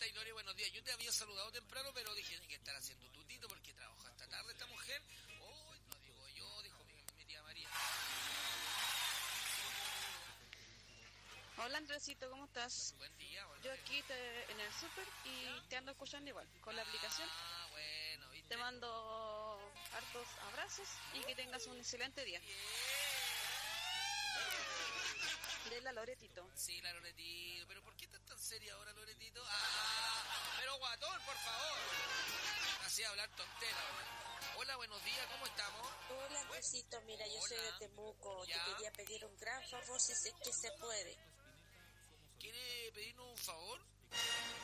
estás, Gloria? Buenos días. Yo te había saludado temprano, pero dije, tiene que estar haciendo tutito porque trabaja hasta tarde esta mujer. Oh, no digo yo, dijo mi tía María. Hola Andresito, ¿cómo estás? Buen día. Yo aquí en el súper y te ando escuchando igual, con la aplicación. Ah, bueno, ¿viste? Te mando hartos abrazos y que tengas un excelente día. De la Loretito. Sí, la Loretito. ¿Pero por qué estás tan seria ahora, Loretito? Pero guatón, por favor. Así hablar tontera. Hola, buenos días, ¿cómo estamos? Hola, Andresito, mira, yo soy de Temuco. ¿Ya? Te quería pedir un gran favor si es que se puede. ¿Quiere pedirnos un favor?